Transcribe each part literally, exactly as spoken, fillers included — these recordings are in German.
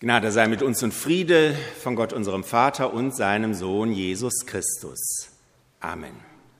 Gnade sei mit uns und Friede von Gott, unserem Vater und seinem Sohn Jesus Christus. Amen.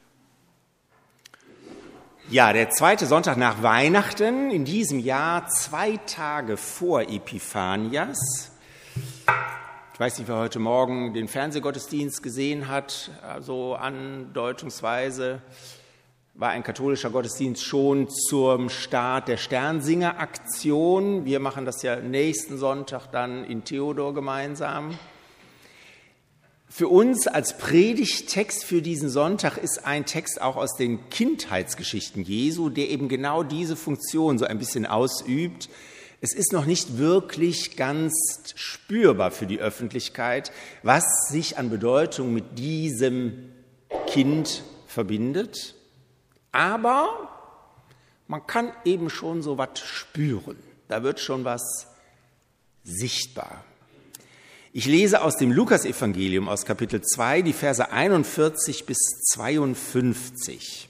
Ja, der zweite Sonntag nach Weihnachten, in diesem Jahr zwei Tage vor Epiphanias. Ich weiß nicht, wer heute Morgen den Fernsehgottesdienst gesehen hat, so andeutungsweise war ein katholischer Gottesdienst schon zum Start der Sternsinger-Aktion. Wir machen das ja nächsten Sonntag dann in Theodor gemeinsam. Für uns als Predigttext für diesen Sonntag ist ein Text auch aus den Kindheitsgeschichten Jesu, der eben genau diese Funktion so ein bisschen ausübt. Es ist noch nicht wirklich ganz spürbar für die Öffentlichkeit, was sich an Bedeutung mit diesem Kind verbindet. Aber man kann eben schon so was spüren. Da wird schon was sichtbar. Ich lese aus dem Lukasevangelium aus Kapitel zwei die Verse einundvierzig bis zweiundfünfzig.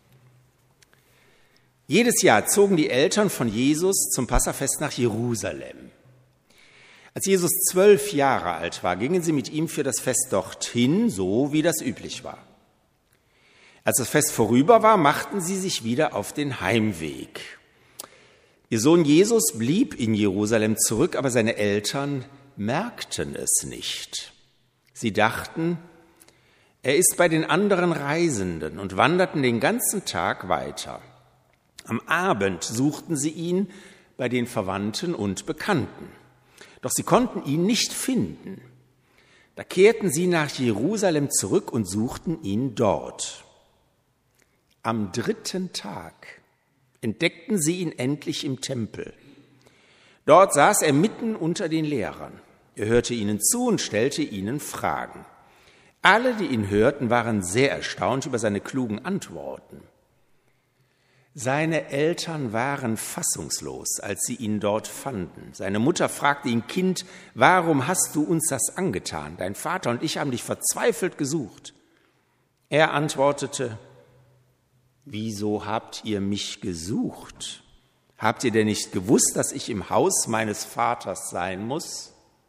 Jedes Jahr zogen die Eltern von Jesus zum Passafest nach Jerusalem. Als Jesus zwölf Jahre alt war, gingen sie mit ihm für das Fest dorthin, so wie das üblich war. Als das Fest vorüber war, machten sie sich wieder auf den Heimweg. Ihr Sohn Jesus blieb in Jerusalem zurück, aber seine Eltern merkten es nicht. Sie dachten, er ist bei den anderen Reisenden und wanderten den ganzen Tag weiter. Am Abend suchten sie ihn bei den Verwandten und Bekannten. Doch sie konnten ihn nicht finden. Da kehrten sie nach Jerusalem zurück und suchten ihn dort. Am dritten Tag entdeckten sie ihn endlich im Tempel. Dort saß er mitten unter den Lehrern. Er hörte ihnen zu und stellte ihnen Fragen. Alle, die ihn hörten, waren sehr erstaunt über seine klugen Antworten. Seine Eltern waren fassungslos, als sie ihn dort fanden. Seine Mutter fragte ihn: Kind, warum hast du uns das angetan? Dein Vater und ich haben dich verzweifelt gesucht. Er antwortete: Wieso habt ihr mich gesucht? Habt ihr denn nicht gewusst, dass ich im Haus meines Vaters sein muss?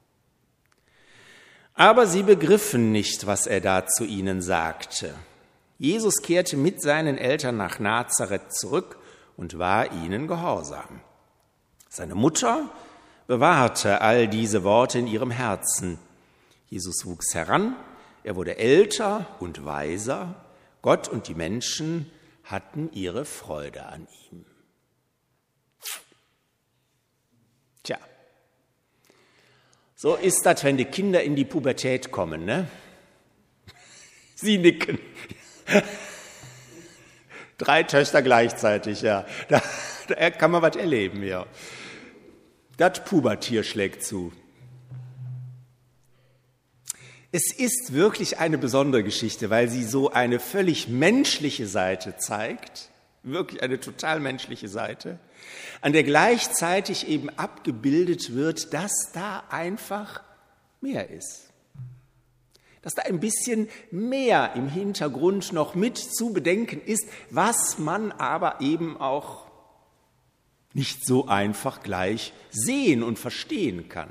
Aber sie begriffen nicht, was er da zu ihnen sagte. Jesus kehrte mit seinen Eltern nach Nazareth zurück und war ihnen gehorsam. Seine Mutter bewahrte all diese Worte in ihrem Herzen. Jesus wuchs heran, er wurde älter und weiser. Gott und die Menschen hatten ihre Freude an ihm. Tja, so ist das, wenn die Kinder in die Pubertät kommen, ne? Sie nicken. Drei Töchter gleichzeitig, ja. Da, da kann man was erleben, ja. Das Pubertier schlägt zu. Es ist wirklich eine besondere Geschichte, weil sie so eine völlig menschliche Seite zeigt, wirklich eine total menschliche Seite, an der gleichzeitig eben abgebildet wird, dass da einfach mehr ist. Dass da ein bisschen mehr im Hintergrund noch mit zu bedenken ist, was man aber eben auch nicht so einfach gleich sehen und verstehen kann.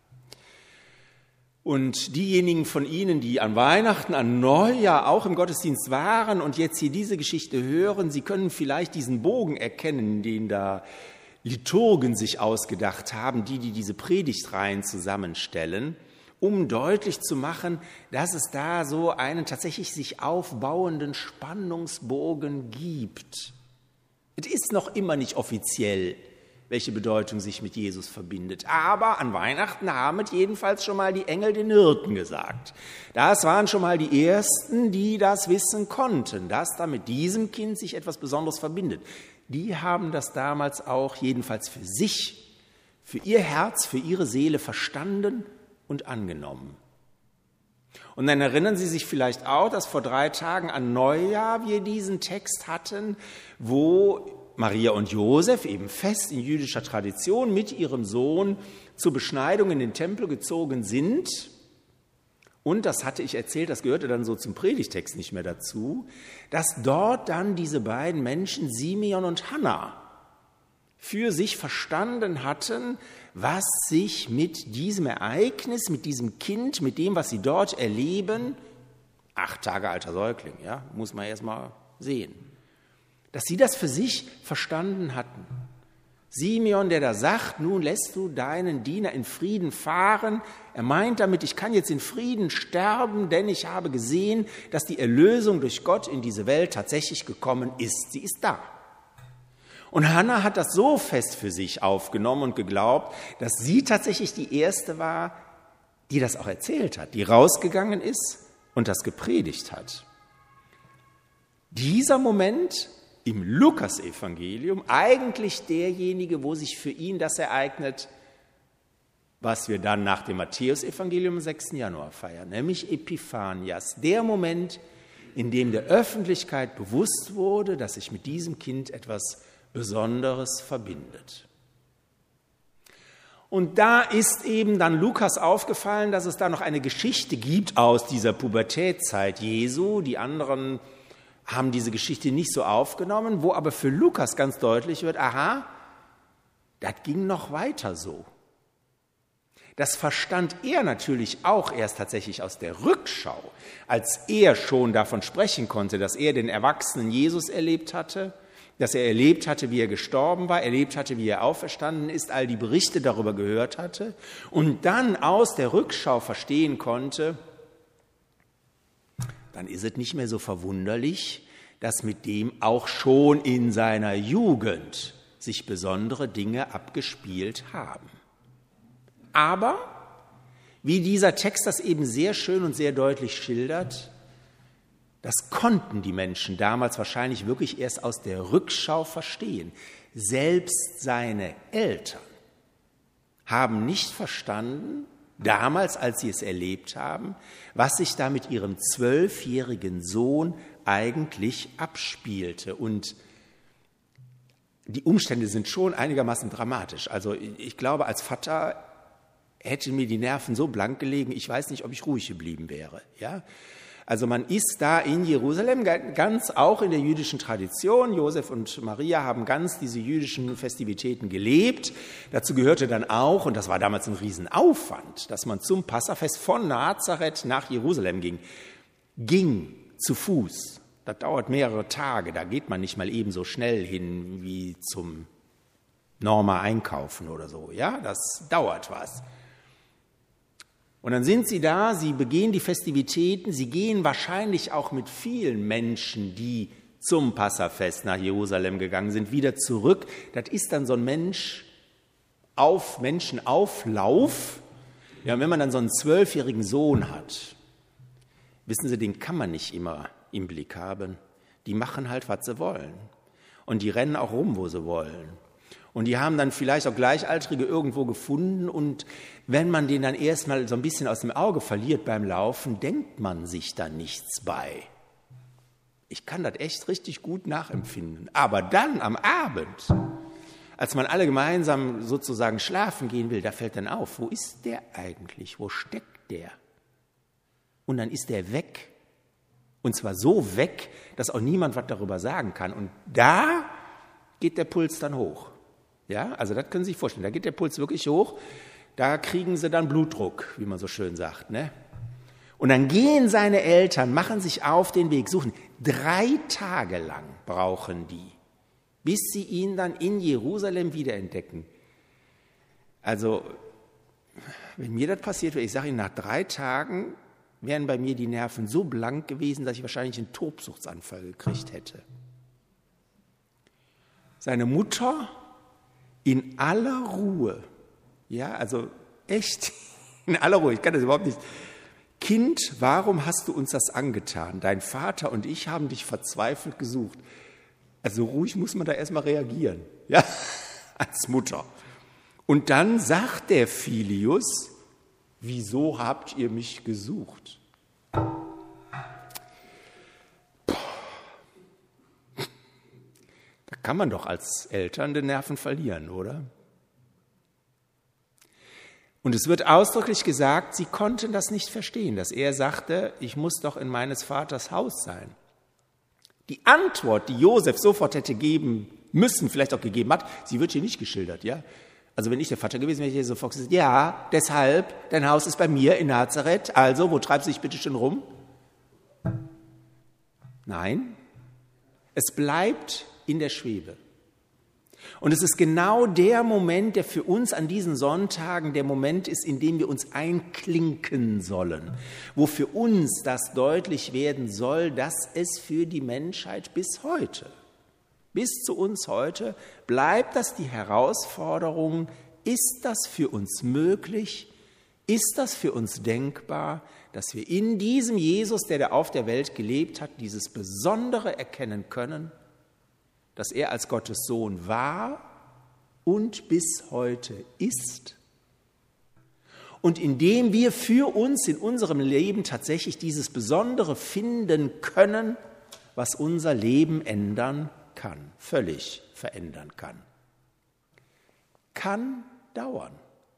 Und diejenigen von Ihnen, die an Weihnachten, an Neujahr auch im Gottesdienst waren und jetzt hier diese Geschichte hören, Sie können vielleicht diesen Bogen erkennen, den da Liturgen sich ausgedacht haben, die, die diese Predigtreihen zusammenstellen, um deutlich zu machen, dass es da so einen tatsächlich sich aufbauenden Spannungsbogen gibt. Es ist noch immer nicht offiziell, welche Bedeutung sich mit Jesus verbindet. Aber an Weihnachten haben es jedenfalls schon mal die Engel den Hirten gesagt. Das waren schon mal die Ersten, die das wissen konnten, dass da mit diesem Kind sich etwas Besonderes verbindet. Die haben das damals auch jedenfalls für sich, für ihr Herz, für ihre Seele verstanden und angenommen. Und dann erinnern Sie sich vielleicht auch, dass vor drei Tagen an Neujahr wir diesen Text hatten, wo Maria und Josef eben fest in jüdischer Tradition mit ihrem Sohn zur Beschneidung in den Tempel gezogen sind. Und, das hatte ich erzählt, das gehörte dann so zum Predigtext nicht mehr dazu, dass dort dann diese beiden Menschen, Simeon und Hannah, für sich verstanden hatten, was sich mit diesem Ereignis, mit diesem Kind, mit dem, was sie dort erleben, acht Tage alter Säugling, ja, muss man erst mal sehen, dass sie das für sich verstanden hatten. Simeon, der da sagt, nun lässt du deinen Diener in Frieden fahren. Er meint damit, ich kann jetzt in Frieden sterben, denn ich habe gesehen, dass die Erlösung durch Gott in diese Welt tatsächlich gekommen ist. Sie ist da. Und Hannah hat das so fest für sich aufgenommen und geglaubt, dass sie tatsächlich die Erste war, die das auch erzählt hat, die rausgegangen ist und das gepredigt hat. Dieser Moment im Lukasevangelium, eigentlich derjenige, wo sich für ihn das ereignet, was wir dann nach dem Matthäusevangelium am sechsten Januar feiern, nämlich Epiphanias, der Moment, in dem der Öffentlichkeit bewusst wurde, dass sich mit diesem Kind etwas Besonderes verbindet. Und da ist eben dann Lukas aufgefallen, dass es da noch eine Geschichte gibt aus dieser Pubertätzeit Jesu. Die anderen haben diese Geschichte nicht so aufgenommen, wo aber für Lukas ganz deutlich wird, aha, das ging noch weiter so. Das verstand er natürlich auch erst tatsächlich aus der Rückschau, als er schon davon sprechen konnte, dass er den erwachsenen Jesus erlebt hatte, dass er erlebt hatte, wie er gestorben war, erlebt hatte, wie er auferstanden ist, all die Berichte darüber gehört hatte und dann aus der Rückschau verstehen konnte, dann ist es nicht mehr so verwunderlich, dass mit dem auch schon in seiner Jugend sich besondere Dinge abgespielt haben. Aber, wie dieser Text das eben sehr schön und sehr deutlich schildert, das konnten die Menschen damals wahrscheinlich wirklich erst aus der Rückschau verstehen. Selbst seine Eltern haben nicht verstanden, damals, als sie es erlebt haben, was sich da mit ihrem zwölfjährigen Sohn eigentlich abspielte. Und die Umstände sind schon einigermaßen dramatisch. Also ich glaube, als Vater hätte mir die Nerven so blank gelegen, ich weiß nicht, ob ich ruhig geblieben wäre. Ja? Also man ist da in Jerusalem, ganz auch in der jüdischen Tradition. Josef und Maria haben ganz diese jüdischen Festivitäten gelebt. Dazu gehörte dann auch, und das war damals ein Riesenaufwand, dass man zum Passafest von Nazareth nach Jerusalem ging. Ging zu Fuß. Das dauert mehrere Tage. Da geht man nicht mal eben so schnell hin wie zum Norma einkaufen oder so. Ja, das dauert was. Und dann sind sie da, sie begehen die Festivitäten, sie gehen wahrscheinlich auch mit vielen Menschen, die zum Passafest nach Jerusalem gegangen sind, wieder zurück. Das ist dann so ein Mensch auf Menschenauflauf. Ja, und wenn man dann so einen zwölfjährigen Sohn hat, wissen Sie, den kann man nicht immer im Blick haben. Die machen halt, was sie wollen. Und die rennen auch rum, wo sie wollen. Und die haben dann vielleicht auch Gleichaltrige irgendwo gefunden. Und wenn man den dann erstmal so ein bisschen aus dem Auge verliert beim Laufen, denkt man sich da nichts bei. Ich kann das echt richtig gut nachempfinden. Aber dann am Abend, als man alle gemeinsam sozusagen schlafen gehen will, da fällt dann auf, wo ist der eigentlich? Wo steckt der? Und dann ist der weg. Und zwar so weg, dass auch niemand was darüber sagen kann. Und da geht der Puls dann hoch. Ja, also das können Sie sich vorstellen. Da geht der Puls wirklich hoch. Da kriegen sie dann Blutdruck, wie man so schön sagt. Ne? Und dann gehen seine Eltern, machen sich auf den Weg, suchen. Drei Tage lang brauchen die, bis sie ihn dann in Jerusalem wiederentdecken. Also, wenn mir das passiert wäre, ich sage Ihnen, nach drei Tagen wären bei mir die Nerven so blank gewesen, dass ich wahrscheinlich einen Tobsuchtsanfall gekriegt hätte. Seine Mutter in aller Ruhe, ja, also echt in aller Ruhe, ich kann das überhaupt nicht. Kind, warum hast du uns das angetan? Dein Vater und ich haben dich verzweifelt gesucht. Also ruhig muss man da erstmal reagieren, ja, als Mutter. Und dann sagt der Philius, wieso habt ihr mich gesucht? Da kann man doch als Eltern die Nerven verlieren, oder? Und es wird ausdrücklich gesagt, sie konnten das nicht verstehen, dass er sagte, ich muss doch in meines Vaters Haus sein. Die Antwort, die Josef sofort hätte geben müssen, vielleicht auch gegeben hat, sie wird hier nicht geschildert, ja. Also wenn ich der Vater gewesen wäre, hätte ich sofort gesagt, ja, deshalb, dein Haus ist bei mir in Nazareth, also wo treibst du dich bitte schön rum? Nein, es bleibt in der Schwebe. Und es ist genau der Moment, der für uns an diesen Sonntagen der Moment ist, in dem wir uns einklinken sollen, wo für uns das deutlich werden soll, dass es für die Menschheit bis heute, bis zu uns heute, bleibt das die Herausforderung, ist das für uns möglich, ist das für uns denkbar, dass wir in diesem Jesus, der da auf der Welt gelebt hat, dieses Besondere erkennen können, dass er als Gottes Sohn war und bis heute ist. Und indem wir für uns in unserem Leben tatsächlich dieses Besondere finden können, was unser Leben ändern kann, völlig verändern kann. Kann dauern.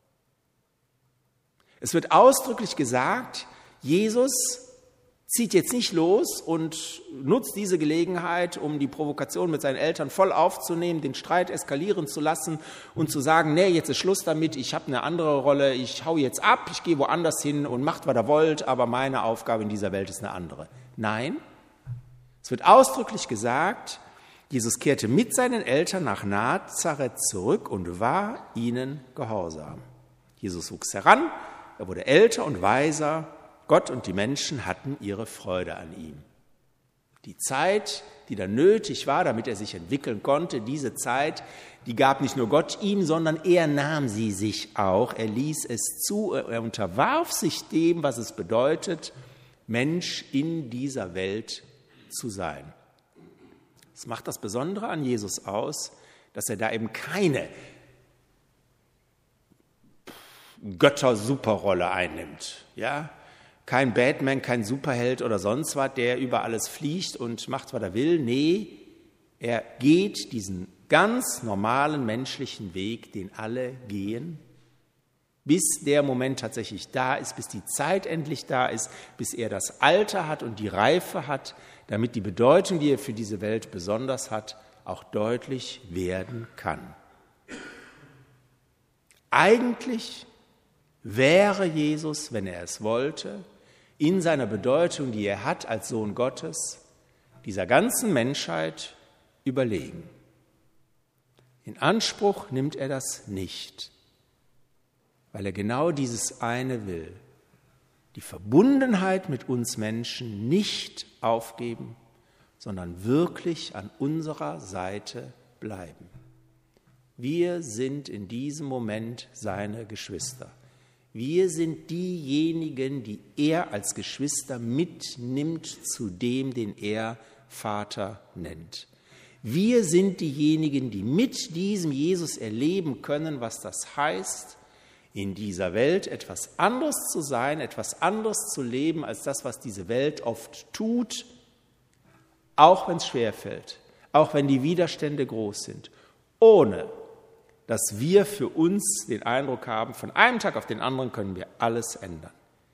Es wird ausdrücklich gesagt, Jesus zieht jetzt nicht los und nutzt diese Gelegenheit, um die Provokation mit seinen Eltern voll aufzunehmen, den Streit eskalieren zu lassen und zu sagen, nee, jetzt ist Schluss damit, ich habe eine andere Rolle, ich hau jetzt ab, ich gehe woanders hin und macht, was ihr wollt, aber meine Aufgabe in dieser Welt ist eine andere. Nein, es wird ausdrücklich gesagt, Jesus kehrte mit seinen Eltern nach Nazareth zurück und war ihnen gehorsam. Jesus wuchs heran, er wurde älter und weiser, Gott und die Menschen hatten ihre Freude an ihm. Die Zeit, die da nötig war, damit er sich entwickeln konnte, diese Zeit, die gab nicht nur Gott ihm, sondern er nahm sie sich auch. Er ließ es zu, er unterwarf sich dem, was es bedeutet, Mensch in dieser Welt zu sein. Das macht das Besondere an Jesus aus, dass er da eben keine Götter-Superrolle einnimmt, ja, kein Batman, kein Superheld oder sonst was, der über alles fliegt und macht, was er will. Nee, er geht diesen ganz normalen menschlichen Weg, den alle gehen, bis der Moment tatsächlich da ist, bis die Zeit endlich da ist, bis er das Alter hat und die Reife hat, damit die Bedeutung, die er für diese Welt besonders hat, auch deutlich werden kann. Eigentlich wäre Jesus, wenn er es wollte, in seiner Bedeutung, die er hat als Sohn Gottes, dieser ganzen Menschheit überlegen. In Anspruch nimmt er das nicht, weil er genau dieses eine will, die Verbundenheit mit uns Menschen nicht aufgeben, sondern wirklich an unserer Seite bleiben. Wir sind in diesem Moment seine Geschwister. Wir sind diejenigen, die er als Geschwister mitnimmt zu dem, den er Vater nennt. Wir sind diejenigen, die mit diesem Jesus erleben können, was das heißt, in dieser Welt etwas anderes zu sein, etwas anderes zu leben, als das, was diese Welt oft tut, auch wenn es schwerfällt, auch wenn die Widerstände groß sind, ohne dass wir für uns den Eindruck haben, von einem Tag auf den anderen können wir alles ändern.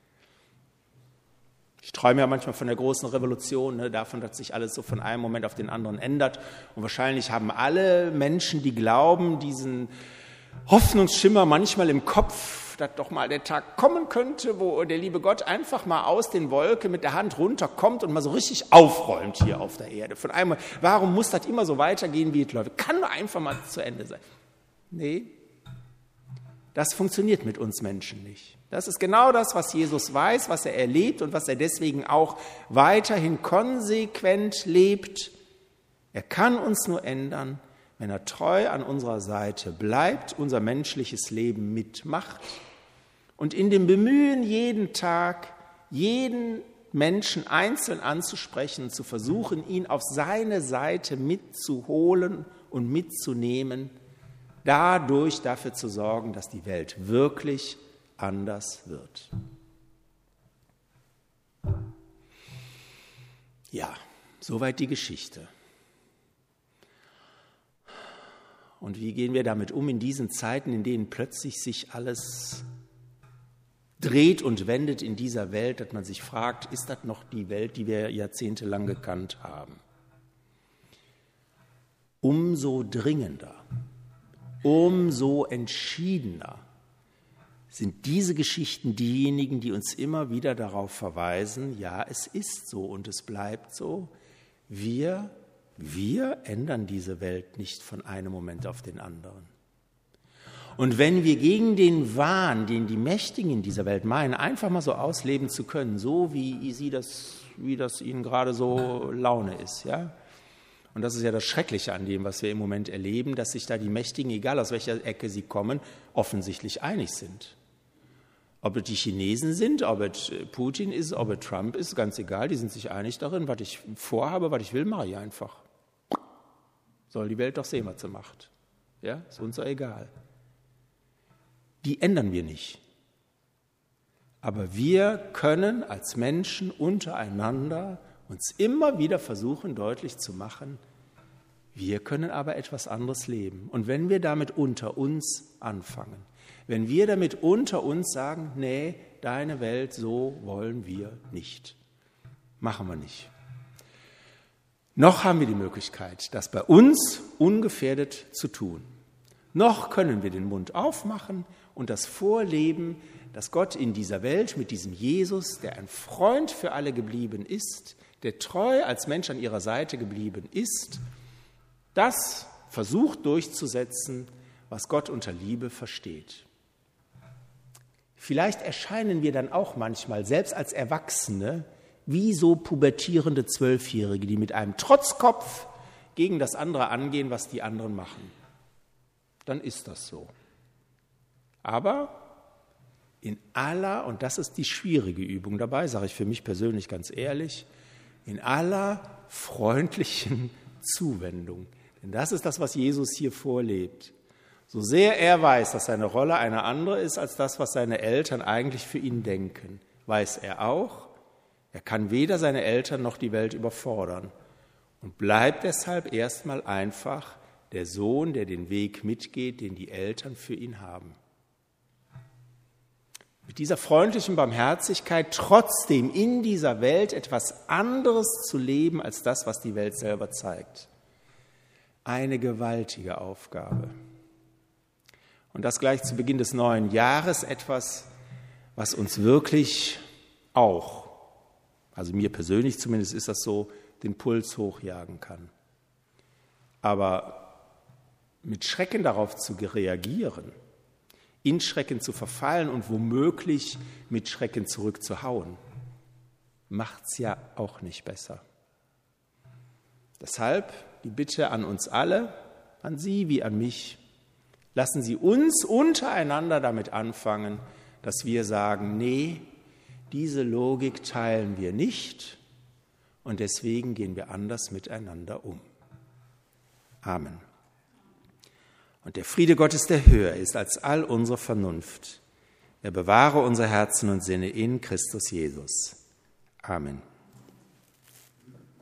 Ich träume ja manchmal von der großen Revolution, ne, davon, dass sich alles so von einem Moment auf den anderen ändert. Und wahrscheinlich haben alle Menschen, die glauben, diesen Hoffnungsschimmer manchmal im Kopf, dass doch mal der Tag kommen könnte, wo der liebe Gott einfach mal aus den Wolken mit der Hand runterkommt und mal so richtig aufräumt hier auf der Erde. Von einmal, warum muss das immer so weitergehen, wie es läuft? Kann doch einfach mal zu Ende sein. Nee, das funktioniert mit uns Menschen nicht. Das ist genau das, was Jesus weiß, was er erlebt und was er deswegen auch weiterhin konsequent lebt. Er kann uns nur ändern, wenn er treu an unserer Seite bleibt, unser menschliches Leben mitmacht und in dem Bemühen, jeden Tag, jeden Menschen einzeln anzusprechen, zu versuchen, ihn auf seine Seite mitzuholen und mitzunehmen, dadurch dafür zu sorgen, dass die Welt wirklich anders wird. Ja, soweit die Geschichte. Und wie gehen wir damit um in diesen Zeiten, in denen plötzlich sich alles dreht und wendet in dieser Welt, dass man sich fragt, ist das noch die Welt, die wir jahrzehntelang gekannt haben? umso dringender, umso entschiedener sind diese Geschichten diejenigen, die uns immer wieder darauf verweisen, ja, es ist so und es bleibt so. Wir, wir ändern diese Welt nicht von einem Moment auf den anderen. Und wenn wir gegen den Wahn, den die Mächtigen in dieser Welt meinen, einfach mal so ausleben zu können, so wie sie das, wie das ihnen gerade so Laune ist, ja. Und das ist ja das Schreckliche an dem, was wir im Moment erleben, dass sich da die Mächtigen, egal aus welcher Ecke sie kommen, offensichtlich einig sind. Ob es die Chinesen sind, ob es Putin ist, ob es Trump ist, ganz egal, die sind sich einig darin, was ich vorhabe, was ich will, mache ich einfach. Soll die Welt doch sehen, was sie macht. Ja, ist uns so egal. Die ändern wir nicht. Aber wir können als Menschen untereinander uns immer wieder versuchen, deutlich zu machen, wir können aber etwas anderes leben. Und wenn wir damit unter uns anfangen, wenn wir damit unter uns sagen, nee, deine Welt, so wollen wir nicht, machen wir nicht. Noch haben wir die Möglichkeit, das bei uns ungefährdet zu tun. Noch können wir den Mund aufmachen und das vorleben, dass Gott in dieser Welt mit diesem Jesus, der ein Freund für alle geblieben ist, der treu als Mensch an ihrer Seite geblieben ist, das versucht durchzusetzen, was Gott unter Liebe versteht. Vielleicht erscheinen wir dann auch manchmal, selbst als Erwachsene, wie so pubertierende Zwölfjährige, die mit einem Trotzkopf gegen das andere angehen, was die anderen machen. Dann ist das so. Aber in aller, und das ist die schwierige Übung dabei, sage ich für mich persönlich ganz ehrlich, in aller freundlichen Zuwendung. Denn das ist das, was Jesus hier vorlebt. So sehr er weiß, dass seine Rolle eine andere ist als das, was seine Eltern eigentlich für ihn denken, weiß er auch, er kann weder seine Eltern noch die Welt überfordern und bleibt deshalb erstmal einfach der Sohn, der den Weg mitgeht, den die Eltern für ihn haben. Mit dieser freundlichen Barmherzigkeit trotzdem in dieser Welt etwas anderes zu leben als das, was die Welt selber zeigt. Eine gewaltige Aufgabe. Und das gleich zu Beginn des neuen Jahres, etwas, was uns wirklich auch, also mir persönlich zumindest ist das so, den Puls hochjagen kann. Aber mit Schrecken darauf zu reagieren, in Schrecken zu verfallen und womöglich mit Schrecken zurückzuhauen, macht's ja auch nicht besser. Deshalb die Bitte an uns alle, an Sie wie an mich, lassen Sie uns untereinander damit anfangen, dass wir sagen, nee, diese Logik teilen wir nicht und deswegen gehen wir anders miteinander um. Amen. Und der Friede Gottes, der höher ist als all unsere Vernunft, er bewahre unsere Herzen und Sinne in Christus Jesus. Amen.